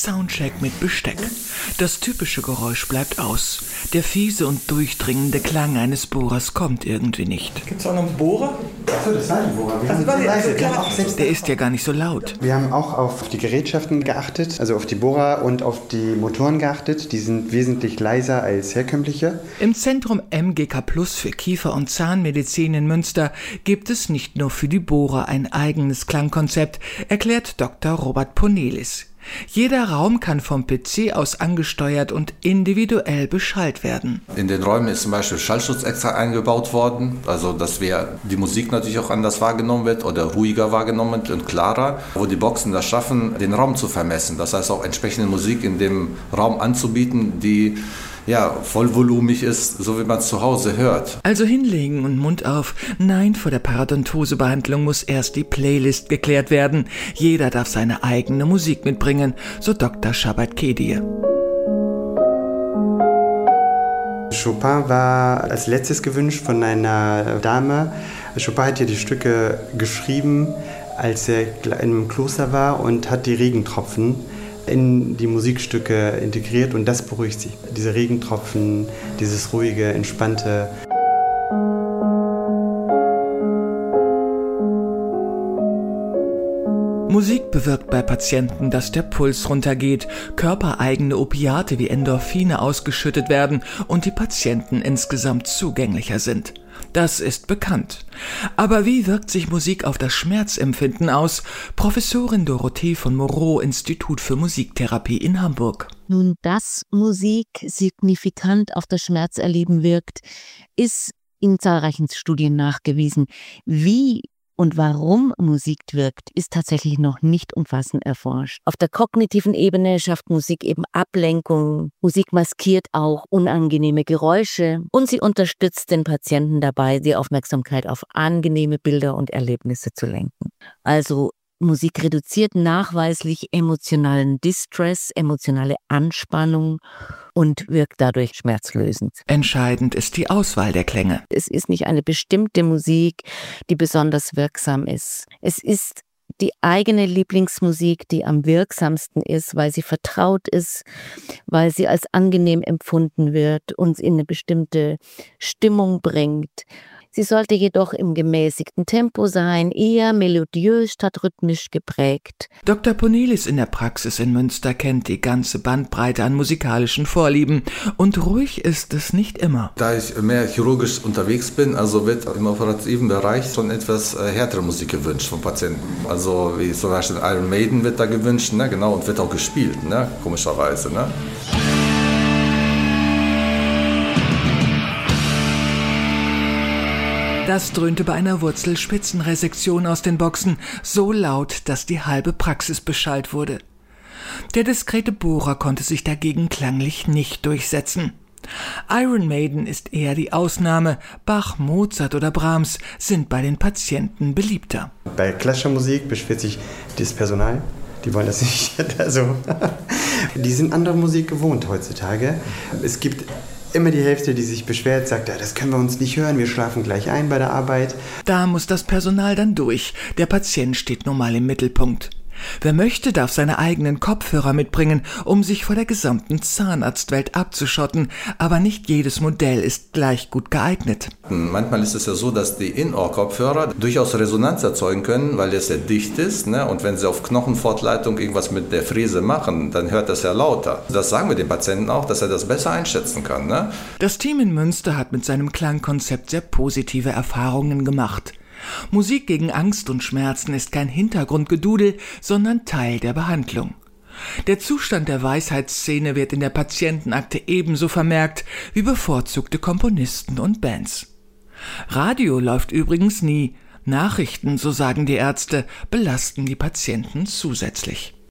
Soundcheck mit Besteck. Das typische Geräusch bleibt aus. Der fiese und durchdringende Klang eines Bohrers kommt irgendwie nicht. Gibt's auch noch einen Bohrer? Achso, das war ein Bohrer. Der ist ja gar nicht so laut. Wir haben auch auf die Gerätschaften geachtet, also auf die Bohrer und auf die Motoren geachtet. Die sind wesentlich leiser als herkömmliche. Im Zentrum MGK Plus für Kiefer- und Zahnmedizin in Münster gibt es nicht nur für die Bohrer ein eigenes Klangkonzept, erklärt Dr. Robert Ponelis. Jeder Raum kann vom PC aus angesteuert und individuell beschallt werden. In den Räumen ist zum Beispiel Schallschutz extra eingebaut worden, also dass die Musik natürlich auch anders wahrgenommen wird oder ruhiger wahrgenommen wird und klarer, wo die Boxen das schaffen, den Raum zu vermessen. Das heißt auch entsprechende Musik in dem Raum anzubieten, die vollvolumig ist, so wie man es zu Hause hört. Also hinlegen und Mund auf. Nein, vor der Parodontosebehandlung muss erst die Playlist geklärt werden. Jeder darf seine eigene Musik mitbringen, so Dr. Shabat Kedie. Chopin war als letztes gewünscht von einer Dame. Chopin hat ja die Stücke geschrieben, als er in einem Kloster war und hat die Regentropfen in die Musikstücke integriert und das beruhigt sie. Diese Regentropfen, dieses ruhige, entspannte. Musik bewirkt bei Patienten, dass der Puls runtergeht, körpereigene Opiate wie Endorphine ausgeschüttet werden und die Patienten insgesamt zugänglicher sind. Das ist bekannt. Aber wie wirkt sich Musik auf das Schmerzempfinden aus? Professorin Dorothee von Moreau, Institut für Musiktherapie in Hamburg. Nun, dass Musik signifikant auf das Schmerzerleben wirkt, ist in zahlreichen Studien nachgewiesen. Wie und warum Musik wirkt, ist tatsächlich noch nicht umfassend erforscht. Auf der kognitiven Ebene schafft Musik eben Ablenkung. Musik maskiert auch unangenehme Geräusche und sie unterstützt den Patienten dabei, die Aufmerksamkeit auf angenehme Bilder und Erlebnisse zu lenken. Also Musik reduziert nachweislich emotionalen Distress, emotionale Anspannung und wirkt dadurch schmerzlösend. Entscheidend ist die Auswahl der Klänge. Es ist nicht eine bestimmte Musik, die besonders wirksam ist. Es ist die eigene Lieblingsmusik, die am wirksamsten ist, weil sie vertraut ist, weil sie als angenehm empfunden wird, uns in eine bestimmte Stimmung bringt. Sie sollte jedoch im gemäßigten Tempo sein, eher melodiös statt rhythmisch geprägt. Dr. Ponelis in der Praxis in Münster kennt die ganze Bandbreite an musikalischen Vorlieben und ruhig ist es nicht immer. Da ich mehr chirurgisch unterwegs bin, also wird im operativen Bereich schon etwas härtere Musik gewünscht vom Patienten. Also wie zum Beispiel Iron Maiden wird da gewünscht, ne? Genau, und wird auch gespielt, ne? Komischerweise. Ne? Das dröhnte bei einer Wurzelspitzenresektion aus den Boxen, so laut, dass die halbe Praxis beschallt wurde. Der diskrete Bohrer konnte sich dagegen klanglich nicht durchsetzen. Iron Maiden ist eher die Ausnahme, Bach, Mozart oder Brahms sind bei den Patienten beliebter. Bei klassischer Musik beschwert sich das Personal. Die wollen das nicht. Also, die sind andere Musik gewohnt heutzutage. Es gibt immer die Hälfte, die sich beschwert, sagt, das können wir uns nicht hören, wir schlafen gleich ein bei der Arbeit. Da muss das Personal dann durch. Der Patient steht nun mal im Mittelpunkt. Wer möchte, darf seine eigenen Kopfhörer mitbringen, um sich vor der gesamten Zahnarztwelt abzuschotten, aber nicht jedes Modell ist gleich gut geeignet. Manchmal ist es ja so, dass die In-Ohr-Kopfhörer durchaus Resonanz erzeugen können, weil der sehr dicht ist, ne? Und wenn sie auf Knochenfortleitung irgendwas mit der Fräse machen, dann hört das ja lauter. Das sagen wir dem Patienten auch, dass er das besser einschätzen kann. Ne? Das Team in Münster hat mit seinem Klangkonzept sehr positive Erfahrungen gemacht. Musik gegen Angst und Schmerzen ist kein Hintergrundgedudel, sondern Teil der Behandlung. Der Zustand der Weisheitsszene wird in der Patientenakte ebenso vermerkt wie bevorzugte Komponisten und Bands. Radio läuft übrigens nie. Nachrichten, so sagen die Ärzte, belasten die Patienten zusätzlich.